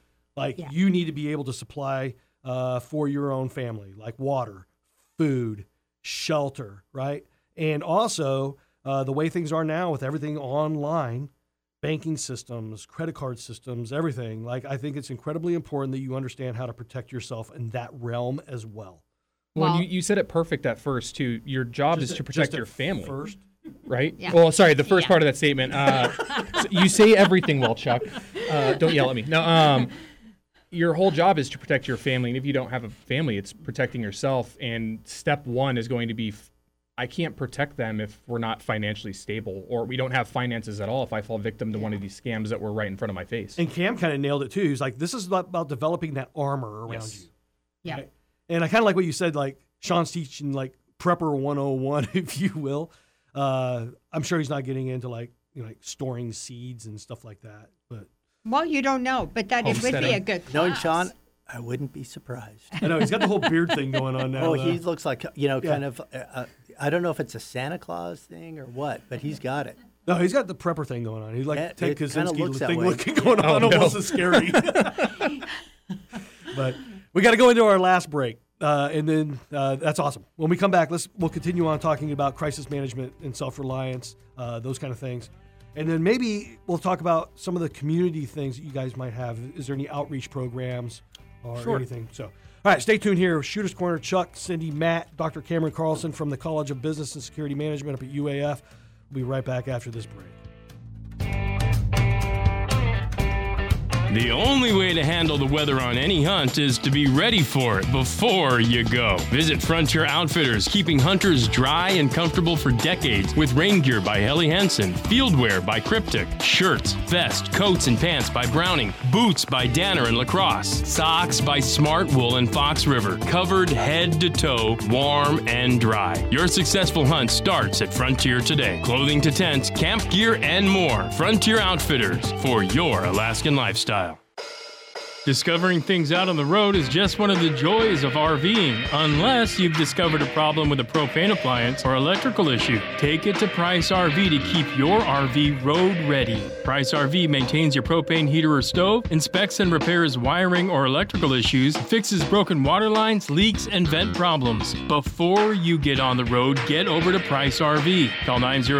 You need to be able to supply for your own family, like water, food, shelter, right? And also the way things are now with everything online, banking systems, credit card systems, everything, I think it's incredibly important that you understand how to protect yourself in that realm as well. Well, you said it perfect at first, too. Your job is to protect your family. First. Right? Yeah. Well, sorry, the first part of that statement. So you say everything well, Chuck. Don't yell at me. No, your whole job is to protect your family. And if you don't have a family, it's protecting yourself. And step one is going to be, I can't protect them if we're not financially stable or we don't have finances at all if I fall victim to one of these scams that were right in front of my face. And Cam kind of nailed it too. He's like, this is about developing that armor around you. Yeah. Right? And I kind of like what you said, like Sean's teaching like Prepper 101, if you will. I'm sure he's not getting into like storing seeds and stuff like that. But well, you don't know, but it would be a good class. Knowing Sean, I wouldn't be surprised. I know he's got the whole beard thing going on now. Oh, he looks like kind of. I don't know if it's a Santa Claus thing or what, but he's got it. No, he's got the prepper thing going on. He's like Ted Kaczynski thing way. looking going on. Almost as scary. But we got to go into our last break, and then that's awesome. When we come back, we'll continue on talking about crisis management and self-reliance, those kind of things. And then maybe we'll talk about some of the community things that you guys might have. Is there any outreach programs or anything? So, all right, stay tuned here. Shooter's Corner, Chuck, Cindy, Matt, Dr. Cameron Carlson from the College of Business and Security Management up at UAF. We'll be right back after this break. The only way to handle the weather on any hunt is to be ready for it before you go. Visit Frontier Outfitters, keeping hunters dry and comfortable for decades with rain gear by Helly Hansen, field wear by Cryptic, shirts, vest, coats, and pants by Browning, boots by Danner and Lacrosse, socks by Smart Wool and Fox River, covered head to toe, warm and dry. Your successful hunt starts at Frontier today. Clothing to tents, camp gear, and more. Frontier Outfitters for your Alaskan lifestyle. Discovering things out on the road is just one of the joys of RVing, unless you've discovered a problem with a propane appliance or electrical issue. Take it to Price RV to keep your RV road ready. Price RV maintains your propane heater or stove, inspects and repairs wiring or electrical issues, fixes broken water lines, leaks, and vent problems. Before you get on the road, get over to Price RV. Call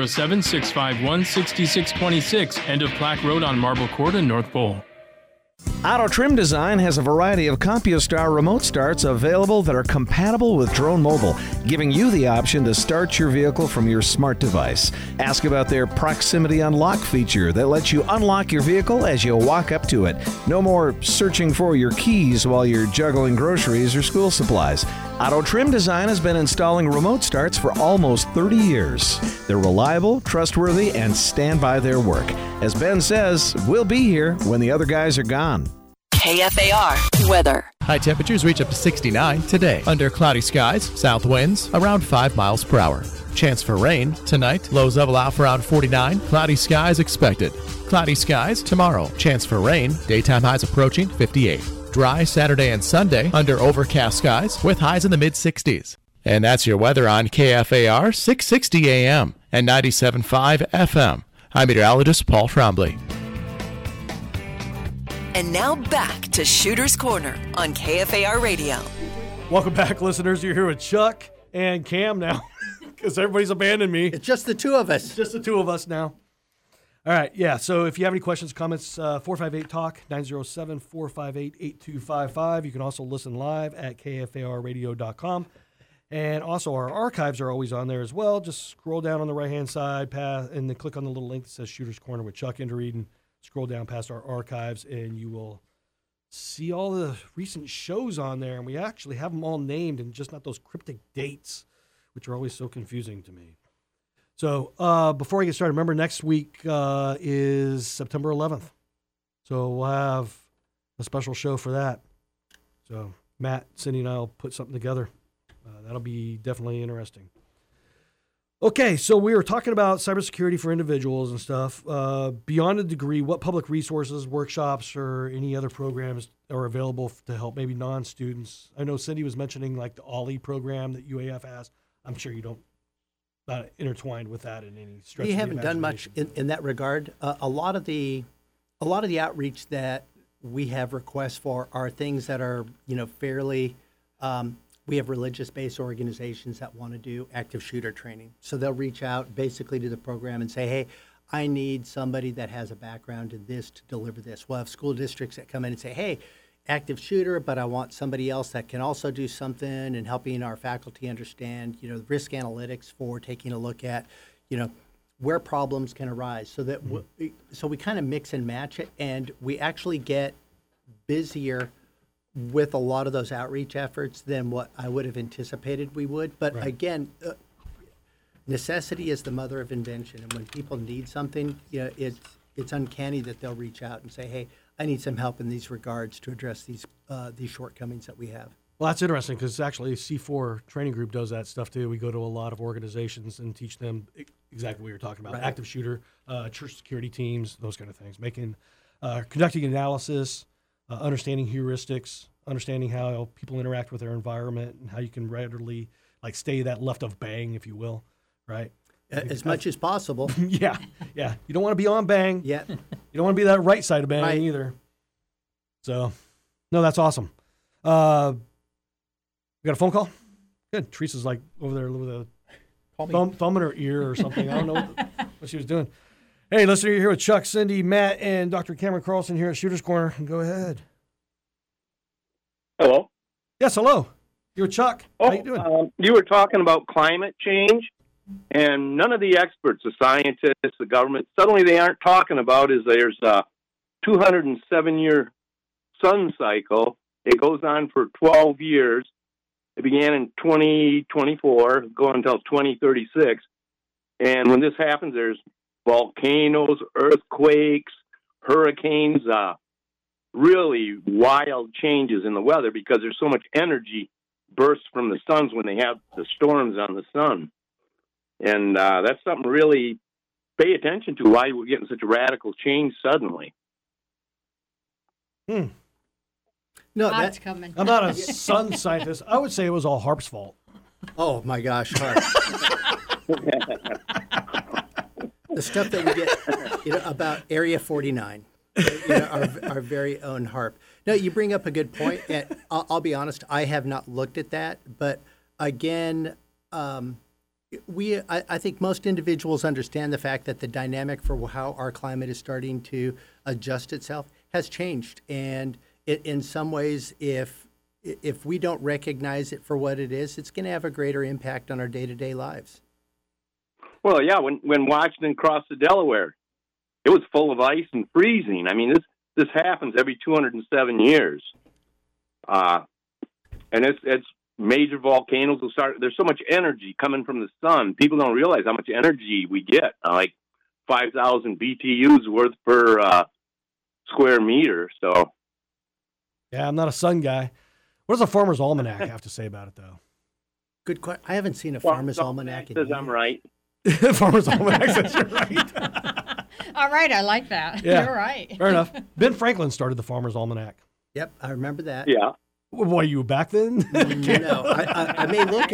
907-651-6626, end of Plaque Road on Marble Court in North Pole. Auto Trim Design has a variety of CompuStar remote starts available that are compatible with Drone Mobile, giving you the option to start your vehicle from your smart device. Ask about their Proximity Unlock feature that lets you unlock your vehicle as you walk up to it. No more searching for your keys while you're juggling groceries or school supplies. Auto Trim Design has been installing remote starts for almost 30 years. They're reliable, trustworthy, and stand by their work. As Ben says, we'll be here when the other guys are gone. KFAR weather. High temperatures reach up to 69 today. Under cloudy skies, south winds around 5 miles per hour. Chance for rain tonight. Lows level out for around 49. Cloudy skies expected. Cloudy skies tomorrow. Chance for rain. Daytime highs approaching 58. Dry Saturday and Sunday under overcast skies with highs in the mid-60s. And that's your weather on KFAR 660 AM and 97.5 FM. I'm meteorologist Paul Trombley. And now back to Shooter's Corner on KFAR Radio. Welcome back, listeners. You're here with Chuck and Cam now because everybody's abandoned me. It's just the two of us. It's just the two of us now. All right, yeah. So if you have any questions, comments, 458-TALK, 907-458-8255. You can also listen live at kfarradio.com. And also our archives are always on there as well. Just scroll down on the right-hand side and then click on the little link that says Shooter's Corner with Chuck Enderreed and scroll down past our archives and you will see all the recent shows on there. And we actually have them all named and just not those cryptic dates, which are always so confusing to me. So before I get started, remember next week is September 11th. So we'll have a special show for that. So Matt, Cindy, and I will put something together. That'll be definitely interesting. Okay, so we were talking about cybersecurity for individuals and stuff. Beyond a degree, what public resources, workshops, or any other programs are available to help maybe non-students? I know Cindy was mentioning like the OLLI program that UAF has. I'm sure you don't not intertwined with that in any stretch. We haven't done much in that regard. A lot of the outreach that we have requests for are things that are fairly. We have religious-based organizations that want to do active shooter training. So they'll reach out basically to the program and say, hey, I need somebody that has a background in this to deliver this. We'll have school districts that come in and say, hey, active shooter, but I want somebody else that can also do something and helping our faculty understand, the risk analytics for taking a look at, where problems can arise. So that we kind of mix and match it, and we actually get busier with a lot of those outreach efforts than what I would have anticipated we would. But Right. again, necessity is the mother of invention, and when people need something, it's uncanny that they'll reach out and say, "Hey, I need some help in these regards to address these shortcomings that we have." Well, that's interesting because actually C4 Training Group does that stuff too. We go to a lot of organizations and teach them exactly what you're talking about: Right. active shooter, church security teams, those kind of things. Conducting analysis, understanding heuristics, understanding how people interact with their environment, and how you can readily stay that left of bang, if you will, right? As much as possible. Yeah. You don't want to be on bang. Yeah. You don't want to be that right side of bang Right. either. So, no, that's awesome. We got a phone call? Good. Teresa's over there with a thumb in her ear or something. I don't know what she was doing. Hey, listener, you're here with Chuck, Cindy, Matt, and Dr. Cameron Carlson here at Shooter's Corner. Go ahead. Hello. Yes, hello. You're with Chuck. How you doing? You were talking about climate change, and none of the experts, the scientists, the government, suddenly they aren't talking about is there's a 207-year sun cycle. It goes on for 12 years. It began in 2024, going until 2036. And when this happens, there's volcanoes, earthquakes, hurricanes, really wild changes in the weather because there's so much energy bursts from the suns when they have the storms on the sun. And that's something to really pay attention to, why we're getting such a radical change suddenly. No, that's coming. I'm not a sun scientist. I would say it was all HAARP's fault. Oh my gosh, HAARP. The stuff that we get about Area 49, our very own HAARP. No, you bring up a good point. And I'll be honest, I have not looked at that. But again, I think most individuals understand the fact that the dynamic for how our climate is starting to adjust itself has changed. And in some ways, if we don't recognize it for what it is, it's going to have a greater impact on our day-to-day lives. Well, yeah, when Washington crossed the Delaware, it was full of ice and freezing. I mean, this happens every 207 years. And it's major volcanoes will start. There's so much energy coming from the sun. People don't realize how much energy we get, like 5,000 BTUs worth per square meter. So, yeah, I'm not a sun guy. What does a Farmer's Almanac have to say about it, though? Good question. I haven't seen a Farmer's Almanac. Says I'm right. Farmer's Almanac says you're right. All right, I like that. Yeah, You're right. Fair enough. Ben Franklin started the Farmer's Almanac. Yep, I remember that. Yeah. What, you were back then? No, I may look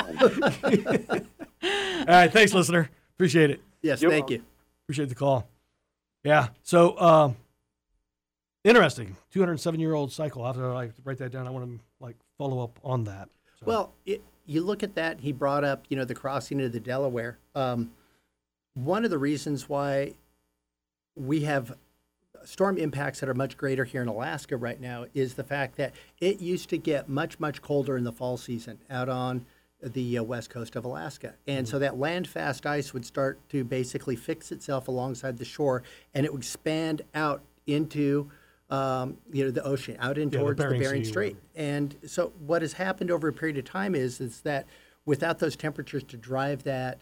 it. All right, thanks, listener. Appreciate it. Yes, thank you. Appreciate the call. Yeah, so interesting. 207-year-old cycle. I have to write that down. I want to follow up on that. So. Well, you look at that. He brought up, the crossing of the Delaware. One of the reasons why we have storm impacts that are much greater here in Alaska right now is the fact that it used to get much, much colder in the fall season out on the west coast of Alaska. And so that land-fast ice would start to basically fix itself alongside the shore, and it would expand out into the ocean, out in towards the Bering Strait. And so what has happened over a period of time is that without those temperatures to drive that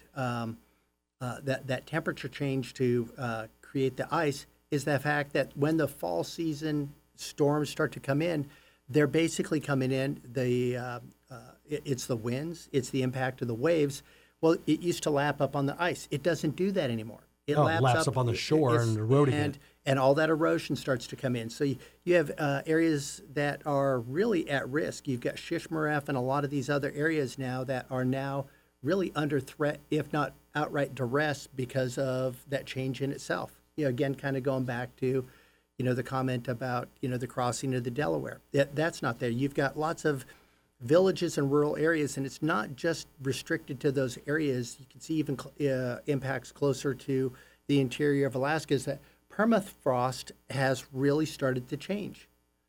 that temperature change to create the ice, is the fact that when the fall season storms start to come in, they're basically coming in, it's the winds, it's the impact of the waves. Well, it used to lap up on the ice. It doesn't do that anymore. It laps up on the shore and eroding it. And all that erosion starts to come in. So you have areas that are really at risk. You've got Shishmaref and a lot of these other areas now that are now really under threat, if not outright duress, because of that change in itself. Again, kind of going back to, the comment about, the crossing of the Delaware. That's not there. You've got lots of villages and rural areas, and it's not just restricted to those areas. You can see even impacts closer to the interior of Alaska is that permafrost has really started to change.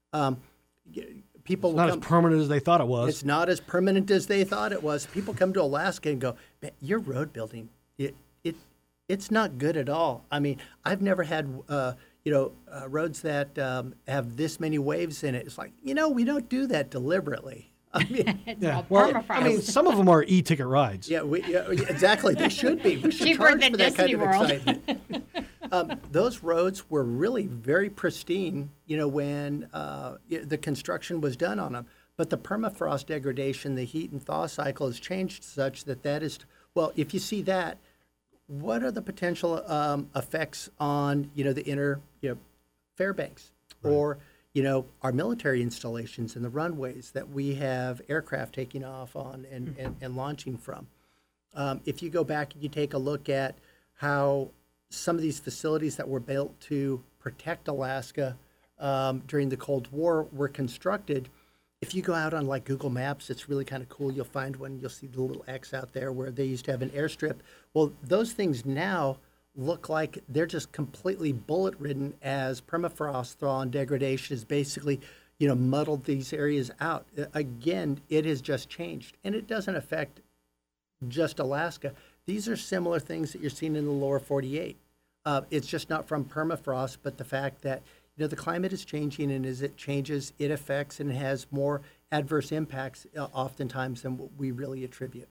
People it's not as permanent as they thought it was. It's not as permanent as they thought it was. People come to Alaska and go, your road building, it's not good at all. I mean, I've never had, roads that have this many waves in it. It's like, we don't do that deliberately. I mean, Well, I mean, some of them are e-ticket rides. yeah, exactly. They should be. We should Cheaper charge than for that kind Disney of World. excitement. Those roads were really very pristine, when the construction was done on them. But the permafrost degradation, the heat and thaw cycle has changed such that is, well, if you see that, what are the potential effects on, the inner, Fairbanks or, our military installations and the runways that we have aircraft taking off on and launching from? If you go back and you take a look at how some of these facilities that were built to protect Alaska during the Cold War were constructed, if you go out on like Google Maps, it's really kind of cool. You'll find one, you'll see the little X out there where they used to have an airstrip. Well, those things now look like they're just completely bullet-ridden as permafrost thaw and degradation has basically, muddled these areas out. Again, it has just changed, and it doesn't affect just Alaska. These are similar things that you're seeing in the lower 48. It's just not from permafrost, but the fact that the climate is changing, and as it changes, it affects and has more adverse impacts oftentimes than what we really attribute.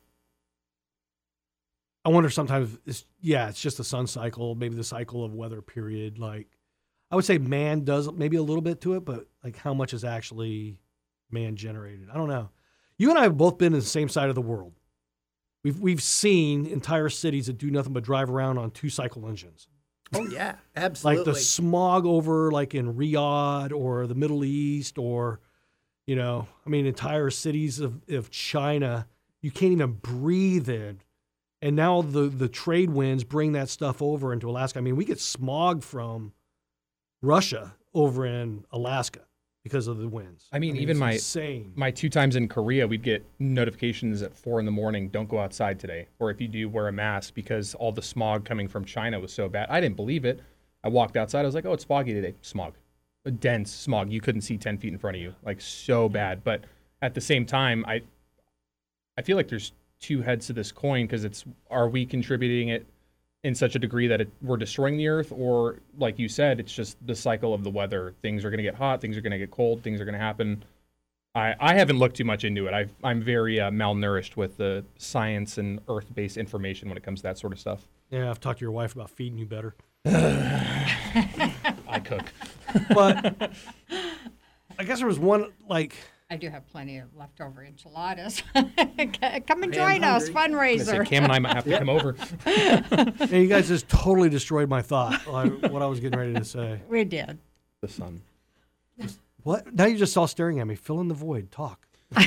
I wonder sometimes, it's just the sun cycle, maybe the cycle of weather period. Like, I would say man does maybe a little bit to it, but like how much is actually man generated? I don't know. You and I have both been in the same side of the world. We've seen entire cities that do nothing but drive around on 2-cycle engines. Oh, yeah, absolutely. Like the smog over like in Riyadh or the Middle East or, entire cities of China, you can't even breathe in. And now the trade winds bring that stuff over into Alaska. I mean, we get smog from Russia over in Alaska because of the winds. I mean even insane. my 2 times in Korea, we'd get notifications at 4 a.m, don't go outside today. Or if you do, wear a mask because all the smog coming from China was so bad. I didn't believe it. I walked outside. I was like, oh, it's foggy today. Smog. A dense smog. You couldn't see 10 feet in front of you. Like, so bad. But at the same time, I feel like there's 2 heads to this coin because are we contributing it in such a degree that we're destroying the earth, or like you said, it's just the cycle of the weather. Things are going to get hot, things are going to get cold, things are going to happen. I haven't looked too much into it. I'm very malnourished with the science and earth-based information when it comes to that sort of stuff. Yeah, I've talked to your wife about feeding you better. I cook. But I guess there was one, like... I do have plenty of leftover enchiladas. Come and join us, fundraiser. Cam and I might have to come over. And you guys just totally destroyed my thought, what I was getting ready to say. We did. The sun. What? Now you're just all staring at me. Fill in the void. Talk.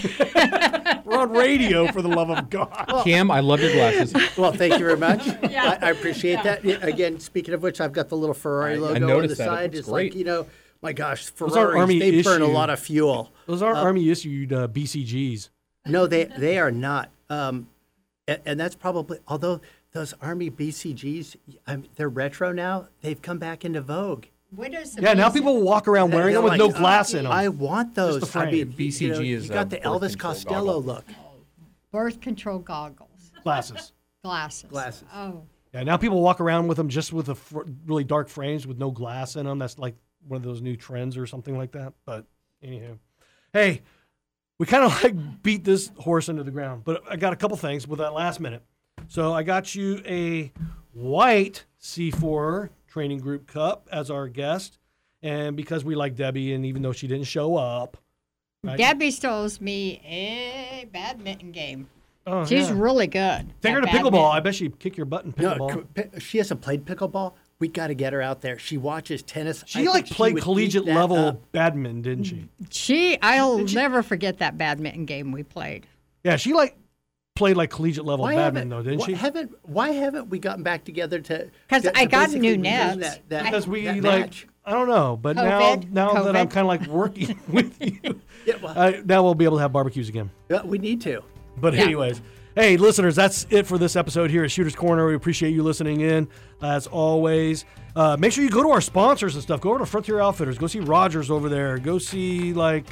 We're on radio, for the love of God. Well, Cam, I love your glasses. Well, thank you very much. Yeah. I appreciate that. Again, speaking of which, I've got the little Ferrari logo on the side. It's great. Like, my gosh, Ferraris, they burn a lot of fuel. Those are Army-issued BCGs. No, they are not. And that's probably, although those Army BCGs, they're retro now, they've come back into vogue. Now people walk around wearing them with no glass in them. I want those. Just the frame. BCG is you got the Elvis Costello look. Birth control goggles. Glasses. Glasses. Oh. Yeah, now people walk around with them just with really dark frames with no glass in them. That's like one of those new trends or something like that. But anyhow, hey, we kind of like beat this horse into the ground. But I got a couple things with that last minute. So I got you a white C4 Training Group Cup as our guest. And because we like Debbie, and even though she didn't show up. Right? Debbie stole me a badminton game. Oh, She's really good. Take her to pickleball. I bet she'd kick your butt in pickleball. No, she hasn't played pickleball. We got to get her out there. She watches tennis. She played collegiate level badminton, didn't she? I'll never forget that badminton game we played. Yeah, she played like collegiate level badminton though, didn't she? Why haven't we gotten back together to? Because I got new nets. Because we match. I don't know, but COVID? now that I'm kind of like working with you, now we'll be able to have barbecues again. Yeah, we need to. But anyways, hey, listeners, that's it for this episode here at Shooter's Corner. We appreciate you listening in, as always. Make sure you go to our sponsors and stuff. Go over to Frontier Outfitters. Go see Rogers over there. Go see,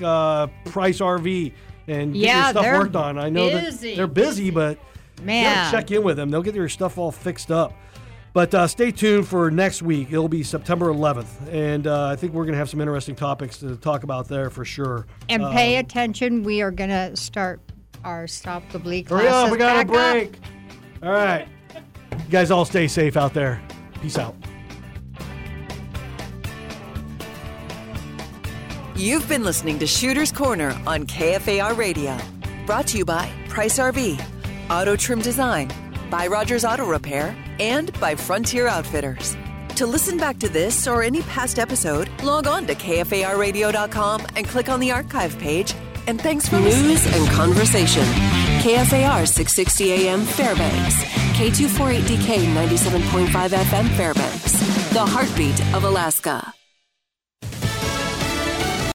Price RV and get your stuff worked on. I know that they're busy, but man, check in with them. They'll get your stuff all fixed up. But stay tuned for next week. It'll be September 11th, and I think we're going to have some interesting topics to talk about there for sure. And pay attention. We are going to start our Stop the Bleed classes. Hurry up, we got a back break. All right. You guys all stay safe out there. Peace out. You've been listening to Shooter's Corner on KFAR Radio. Brought to you by Price RV, Auto Trim Design, by Rogers Auto Repair, and by Frontier Outfitters. To listen back to this or any past episode, log on to KFARradio.com and click on the archive page. And thanks for listening. News and conversation. KFAR 660 AM Fairbanks. K248DK 97.5 FM Fairbanks. The heartbeat of Alaska.